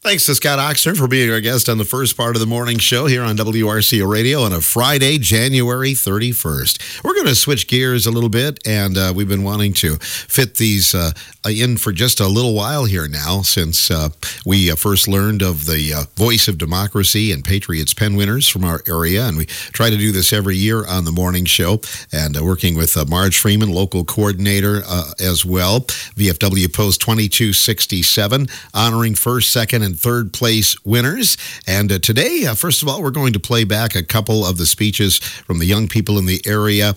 Thanks to Scott Oxner for being our guest on the first part of the morning show here on WRCO Radio on a Friday, January 31st. We're going to switch gears a little bit, and we've been wanting to fit these in for just a little while here now since we first learned of the Voice of Democracy and Patriots Pen winners from our area, and we try to do this every year on the morning show, and working with Marge Freeman, local coordinator as well. VFW Post 2267, honoring first, second, and third place winners. And today, first of all, we're going to play back a couple of the speeches from the young people in the area.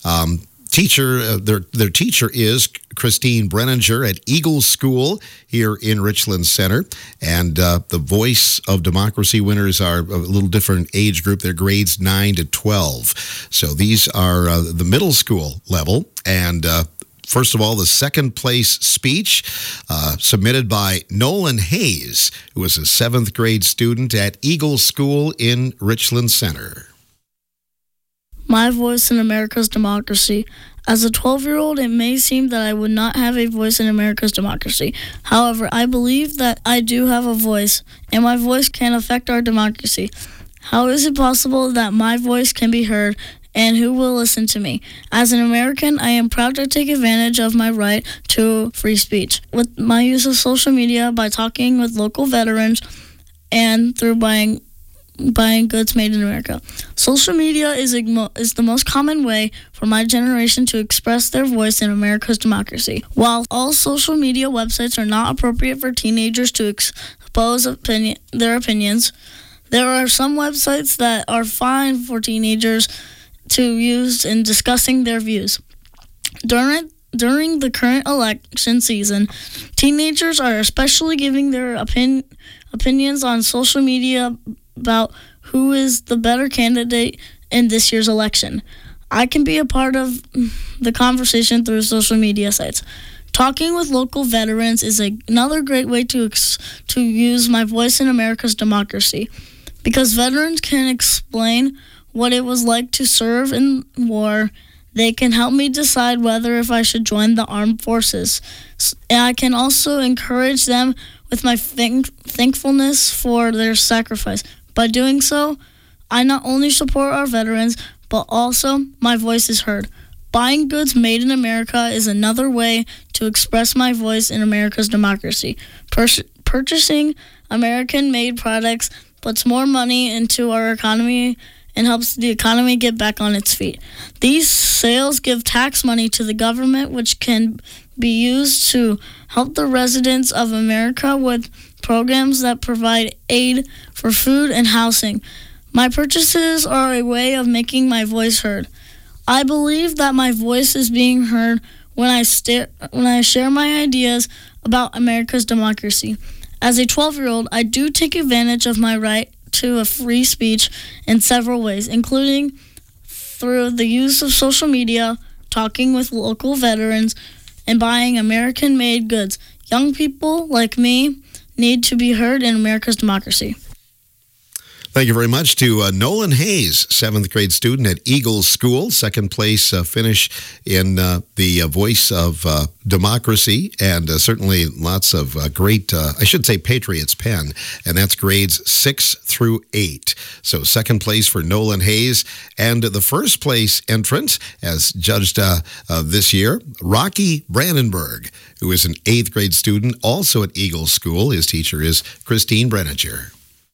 Their teacher is Christine Brenninger at Eagle School here in Richland Center. And the Voice of Democracy winners are a little different age group. They're grades 9 to 12. So these are the middle school level. And first of all, the second place speech submitted by Nolan Hayes, who is a 7th grade student at Eagle School in Richland Center. My voice in America's democracy. As a 12-year-old, it may seem that I would not have a voice in America's democracy. However, I believe that I do have a voice, and my voice can affect our democracy. How is it possible that my voice can be heard, and who will listen to me? As an American, I am proud to take advantage of my right to free speech with my use of social media by talking with local veterans and through buying goods made in America. Social media is the most common way for my generation to express their voice in America's democracy. While all social media websites are not appropriate for teenagers to expose their opinions, there are some websites that are fine for teenagers to use in discussing their views. During the current election season, teenagers are especially giving their opinions on social media about who is the better candidate in this year's election. I can be a part of the conversation through social media sites. Talking with local veterans is another great way to use my voice in America's democracy, because veterans can explain what it was like to serve in war. They can help me decide whether if I should join the armed forces. And I can also encourage them with my thankfulness for their sacrifice. By doing so, I not only support our veterans, but also my voice is heard. Buying goods made in America is another way to express my voice in America's democracy. Purchasing American-made products puts more money into our economy and helps the economy get back on its feet. These sales give tax money to the government, which can be used to help the residents of America with programs that provide aid for food and housing. My purchases are a way of making my voice heard. I believe that my voice is being heard when I share my ideas about America's democracy. As a 12-year-old, I do take advantage of my right to a free speech in several ways, including through the use of social media, talking with local veterans, and buying American-made goods. Young people like me need to be heard in America's democracy. Thank you very much to Nolan Hayes, 7th grade student at Eagle School, second place finish in the Voice of Democracy, and certainly lots of great, I should say Patriots pen, and that's grades 6 through 8. So second place for Nolan Hayes, and the first place entrant, as judged this year, Rocky Brandenburg, who is an 8th grade student, also at Eagle School. His teacher is Christine Brenninger.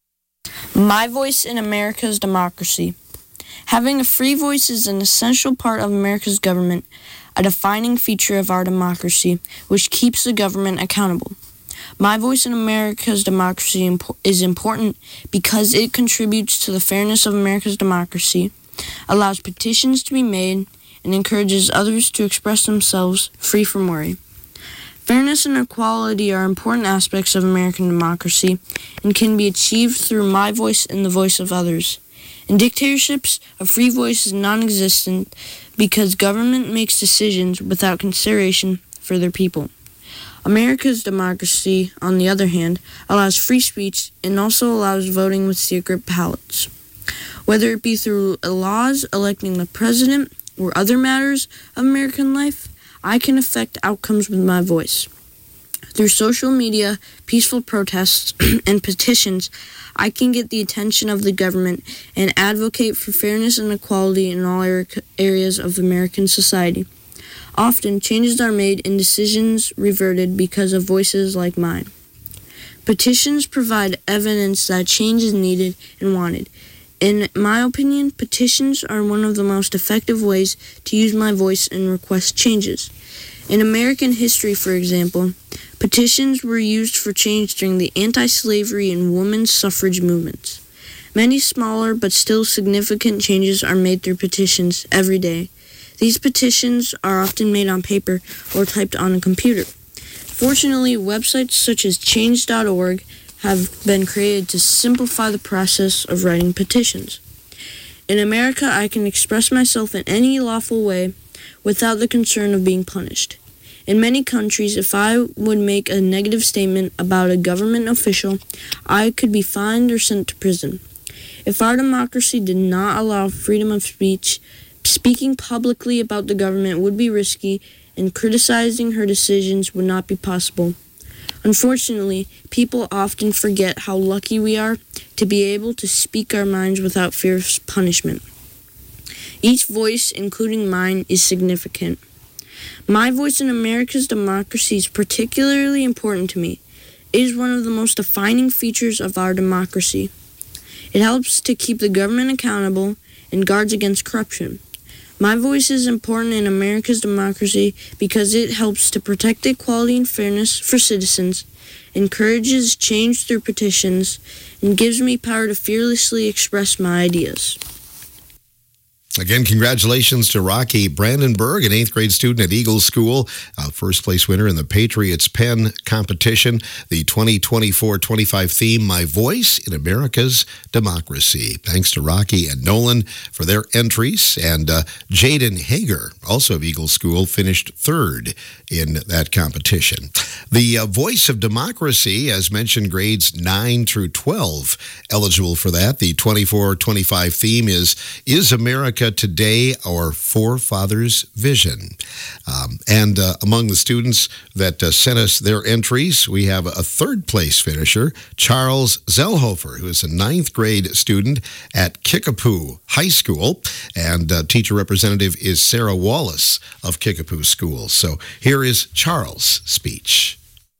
My voice in America's democracy. Having a free voice is an essential part of America's government, a defining feature of our democracy, which keeps the government accountable. My voice in America's democracy is important because it contributes to the fairness of America's democracy, allows petitions to be made, and encourages others to express themselves free from worry. Fairness and equality are important aspects of American democracy and can be achieved through my voice and the voice of others. In dictatorships, a free voice is non-existent because government makes decisions without consideration for their people. America's democracy, on the other hand, allows free speech and also allows voting with secret ballots. Whether it be through laws electing the president or other matters of American life, I can affect outcomes with my voice. Through social media, peaceful protests, and petitions, I can get the attention of the government and advocate for fairness and equality in all areas of American society. Often, changes are made and decisions reverted because of voices like mine. Petitions provide evidence that change is needed and wanted. In my opinion, petitions are one of the most effective ways to use my voice and request changes. In American history, for example, petitions were used for change during the anti-slavery and women's suffrage movements. Many smaller but still significant changes are made through petitions every day. These petitions are often made on paper or typed on a computer. Fortunately, websites such as change.org have been created to simplify the process of writing petitions. In America, I can express myself in any lawful way without the concern of being punished. In many countries, if I would make a negative statement about a government official, I could be fined or sent to prison. If our democracy did not allow freedom of speech, speaking publicly about the government would be risky, and criticizing her decisions would not be possible. Unfortunately, people often forget how lucky we are to be able to speak our minds without fear of punishment. Each voice, including mine, is significant. My voice in America's democracy is particularly important to me. It is one of the most defining features of our democracy. It helps to keep the government accountable and guards against corruption. My voice is important in America's democracy because it helps to protect equality and fairness for citizens, encourages change through petitions, and gives me power to fearlessly express my ideas. Again, congratulations to Rocky Brandenburg, an 8th grade student at Eagles School, first place winner in the Patriots Pen competition. The 2024-25 theme, My Voice in America's Democracy. Thanks to Rocky and Nolan for their entries. And Jaden Hager, also of Eagles School, finished 3rd in that competition. The Voice of Democracy, as mentioned, grades 9 through 12 eligible for that. The 24-25 theme is America Today, Our Forefathers' Vision. And among the students that sent us their entries, we have a 3rd place finisher, Charles Zellhofer, who is a 9th grade student at Kickapoo High School. And teacher representative is Sarah Wallace of Kickapoo School. So here is Charles' speech.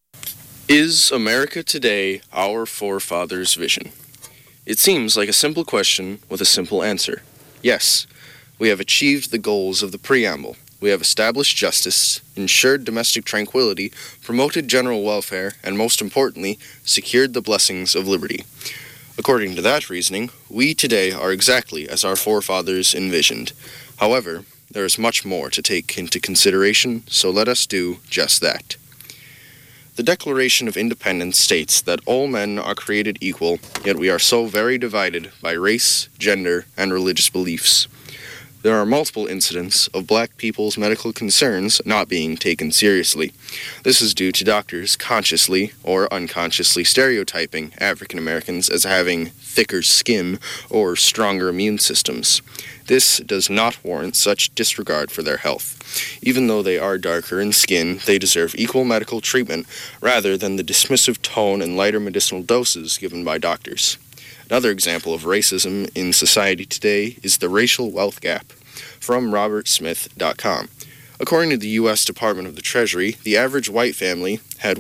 Is America today our forefathers' vision? It seems like a simple question with a simple answer. Yes, we have achieved the goals of the preamble. We have established justice, ensured domestic tranquility, promoted general welfare, and most importantly, secured the blessings of liberty. According to that reasoning, we today are exactly as our forefathers envisioned. However, there is much more to take into consideration, so let us do just that. The Declaration of Independence states that all men are created equal, yet we are so very divided by race, gender, and religious beliefs. There are multiple incidents of black people's medical concerns not being taken seriously. This is due to doctors consciously or unconsciously stereotyping African Americans as having thicker skin or stronger immune systems. This does not warrant such disregard for their health. Even though they are darker in skin, they deserve equal medical treatment rather than the dismissive tone and lighter medicinal doses given by doctors. Another example of racism in society today is the racial wealth gap, from robertsmith.com. According to the U.S. Department of the Treasury, the average white family had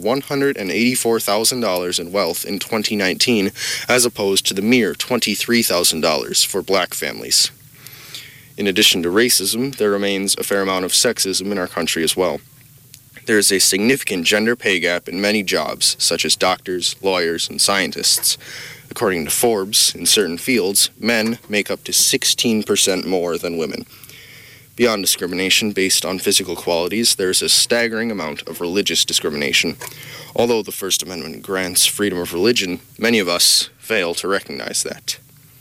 $184,000 in wealth in 2019, as opposed to the mere $23,000 for black families. In addition to racism, there remains a fair amount of sexism in our country as well. There is a significant gender pay gap in many jobs, such as doctors, lawyers, and scientists. According to Forbes, in certain fields, men make up to 16% more than women. Beyond discrimination based on physical qualities, there is a staggering amount of religious discrimination. Although the First Amendment grants freedom of religion, many of us fail to recognize that.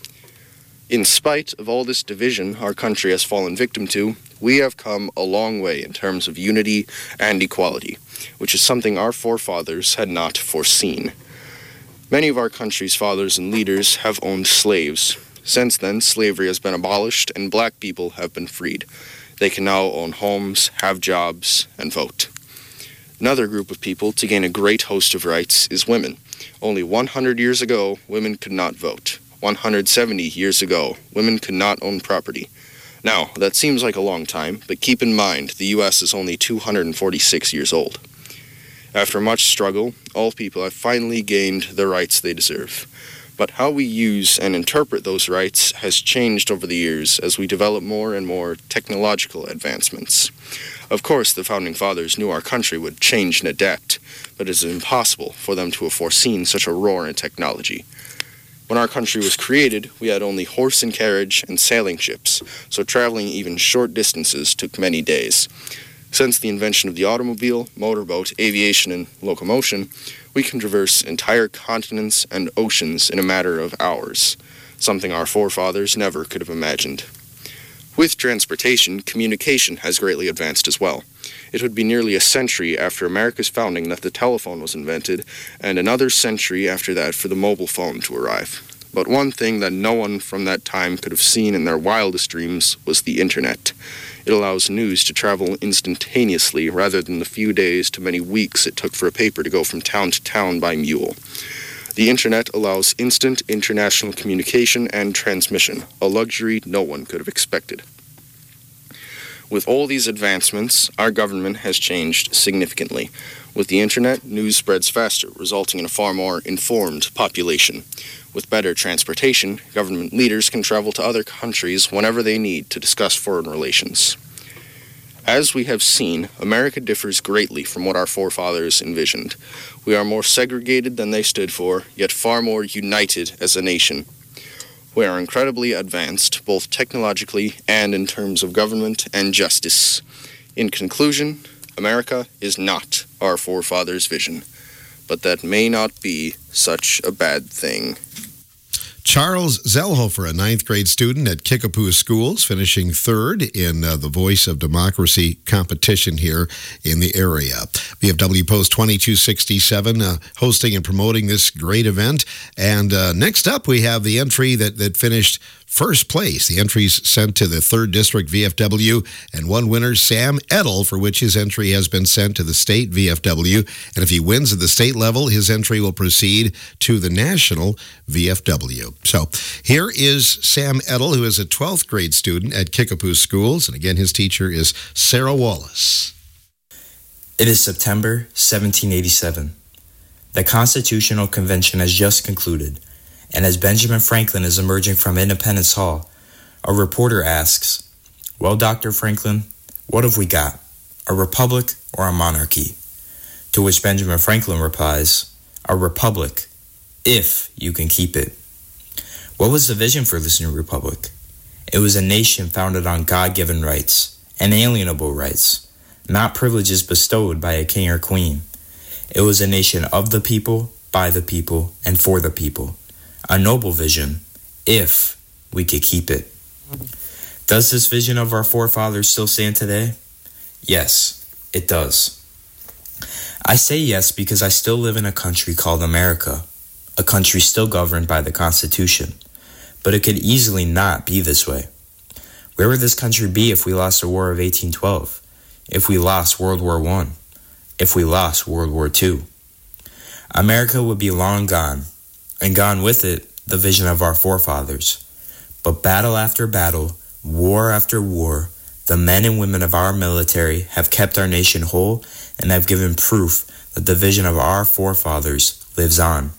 In spite of all this division our country has fallen victim to, we have come a long way in terms of unity and equality, which is something our forefathers had not foreseen. Many of our country's fathers and leaders have owned slaves. Since then, slavery has been abolished and black people have been freed. They can now own homes, have jobs, and vote. Another group of people to gain a great host of rights is women. Only 100 years ago, women could not vote. 170 years ago, women could not own property. Now, that seems like a long time, but keep in mind, the U.S. is only 246 years old. After much struggle, all people have finally gained the rights they deserve. But how we use and interpret those rights has changed over the years as we develop more and more technological advancements. Of course, the Founding Fathers knew our country would change and adapt, but it is impossible for them to have foreseen such a roar in technology. When our country was created, we had only horse and carriage and sailing ships, so traveling even short distances took many days. Since the invention of the automobile, motorboat, aviation, and locomotion, we can traverse entire continents and oceans in a matter of hours, something our forefathers never could have imagined. With transportation, communication has greatly advanced as well. It would be nearly a century after America's founding that the telephone was invented, and another century after that for the mobile phone to arrive. But one thing that no one from that time could have seen in their wildest dreams was the internet. It allows news to travel instantaneously rather than the few days to many weeks it took for a paper to go from town to town by mule. The internet allows instant international communication and transmission, a luxury no one could have expected. With all these advancements, our government has changed significantly. With the internet, news spreads faster, resulting in a far more informed population. With better transportation, government leaders can travel to other countries whenever they need to discuss foreign relations. As we have seen, America differs greatly from what our forefathers envisioned. We are more segregated than they stood for, yet far more united as a nation. We are incredibly advanced, both technologically and in terms of government and justice. In conclusion, America is not our forefathers' vision, but that may not be such a bad thing. Charles Zellhofer, a ninth grade student at Kickapoo Schools, finishing third in the Voice of Democracy competition here in the area. VFW Post 2267 hosting and promoting this great event. And next up, we have the entry that finished first place. The entries sent to the 3rd District VFW, and one winner, Sam Edel, for which his entry has been sent to the state VFW. And if he wins at the state level, his entry will proceed to the national VFW. So here is Sam Edel, who is a 12th grade student at Kickapoo Schools. And again, his teacher is Sarah Wallace. It is September 1787. The Constitutional Convention has just concluded. And as Benjamin Franklin is emerging from Independence Hall, a reporter asks, "Well, Dr. Franklin, what have we got? A republic or a monarchy?" To which Benjamin Franklin replies, "A republic, if you can keep it." What was the vision for this new republic? It was a nation founded on God-given rights, inalienable rights, not privileges bestowed by a king or queen. It was a nation of the people, by the people, and for the people. A noble vision, if we could keep it. Does this vision of our forefathers still stand today? Yes, it does. I say yes because I still live in a country called America, a country still governed by the Constitution. But it could easily not be this way. Where would this country be if we lost the War of 1812? If we lost World War I? If we lost World War II? America would be long gone, and gone with it the vision of our forefathers. But battle after battle, war after war, the men and women of our military have kept our nation whole and have given proof that the vision of our forefathers lives on.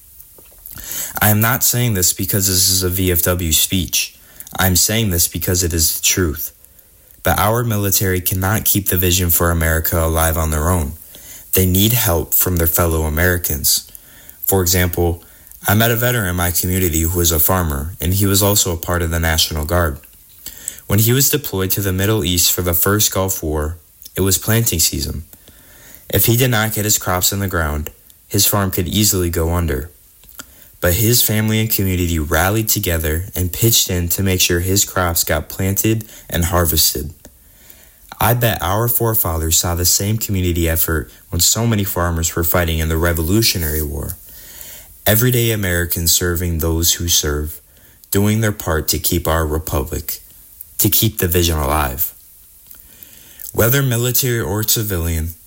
I am not saying this because this is a VFW speech. I am saying this because it is the truth. But our military cannot keep the vision for America alive on their own. They need help from their fellow Americans. For example, I met a veteran in my community who was a farmer, and he was also a part of the National Guard. When he was deployed to the Middle East for the first Gulf War, it was planting season. If he did not get his crops in the ground, his farm could easily go under. But his family and community rallied together and pitched in to make sure his crops got planted and harvested. I bet our forefathers saw the same community effort when so many farmers were fighting in the Revolutionary War. Everyday Americans serving those who serve, doing their part to keep our republic, to keep the vision alive. Whether military or civilian,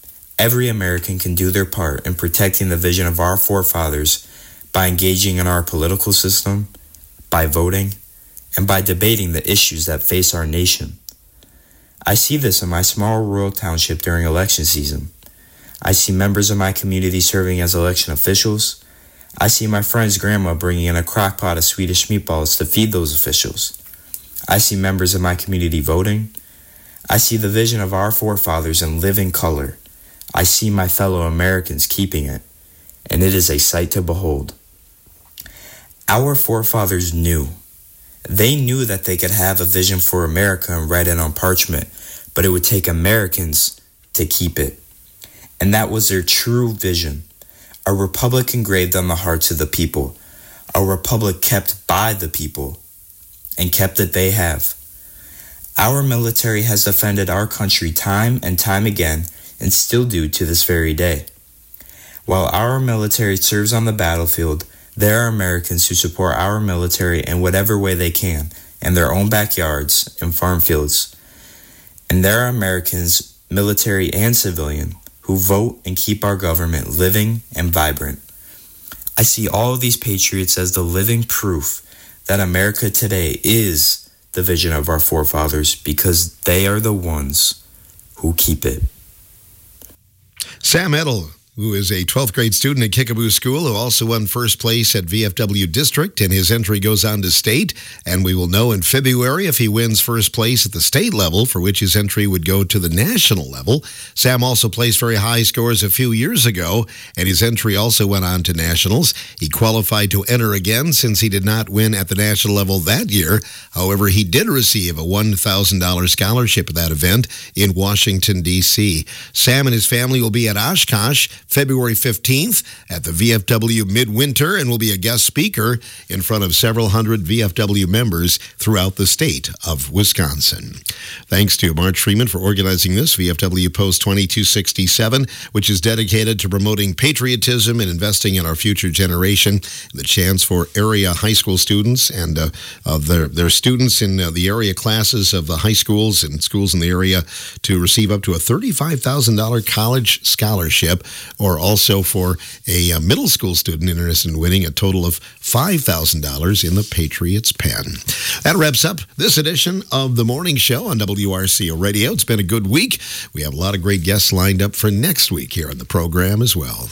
every American can do their part in protecting the vision of our forefathers by engaging in our political system, by voting, and by debating the issues that face our nation. I see this in my small rural township during election season. I see members of my community serving as election officials. I see my friend's grandma bringing in a crock pot of Swedish meatballs to feed those officials. I see members of my community voting. I see the vision of our forefathers in living color. I see my fellow Americans keeping it, and it is a sight to behold. Our forefathers knew. They knew that they could have a vision for America and write it on parchment, but it would take Americans to keep it. And that was their true vision. A republic engraved on the hearts of the people. A republic kept by the people. And kept that they have. Our military has defended our country time and time again, and still do to this very day. While our military serves on the battlefield, there are Americans who support our military in whatever way they can, in their own backyards and farm fields. And there are Americans, military and civilian, who vote and keep our government living and vibrant. I see all of these patriots as the living proof that America today is the vision of our forefathers because they are the ones who keep it. Sam Edel, who is a 12th grade student at Kickapoo School, who also won first place at VFW District, and his entry goes on to state. And we will know in February if he wins first place at the state level, for which his entry would go to the national level. Sam also placed very high scores a few years ago, and his entry also went on to nationals. He qualified to enter again since he did not win at the national level that year. However, he did receive a $1,000 scholarship at that event in Washington, D.C. Sam and his family will be at Oshkosh February 15th at the VFW Midwinter and will be a guest speaker in front of several hundred VFW members throughout the state of Wisconsin. Thanks to March Freeman for organizing this VFW Post 2267, which is dedicated to promoting patriotism and investing in our future generation. The chance for area high school students and their students in the area classes of the high schools and schools in the area to receive up to a $35,000 college scholarship, or also for a middle school student interested in winning a total of $5,000 in the Patriots pen. That wraps up this edition of The Morning Show on WRCO Radio. It's been a good week. We have a lot of great guests lined up for next week here on the program as well.